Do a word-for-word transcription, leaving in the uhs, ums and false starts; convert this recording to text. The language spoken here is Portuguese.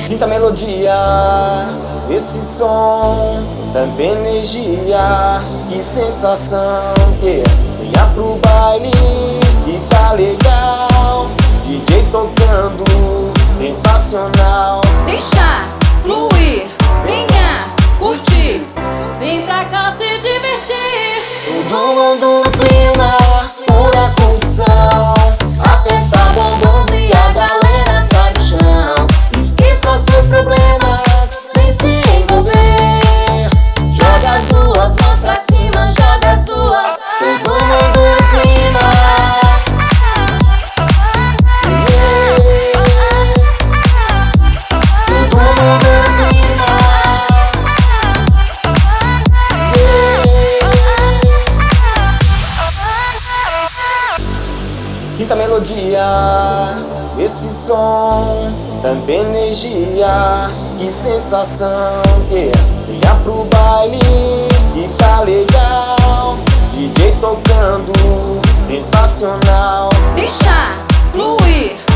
Sinta a melodia desse som, tanta energia, que sensação, yeah. Venha pro baile e tá legal, D J tocando, sensacional. Deixa fluir, venha curtir, vem pra cá se divertir. Todo mundo no clima, pura curtição, a festa bombando e a galera sai do chão. Esqueça seus problemas, vem se envolver. Joga as duas mãos pra cima, joga as duas. Todo mundo no clima, yeah. Todo mundo no clima, yeah. Sinta a melodia desse som, tanta energia, que sensação, yeah. Venha pro baile e tá legal, D J tocando, sensacional. Deixa fluir,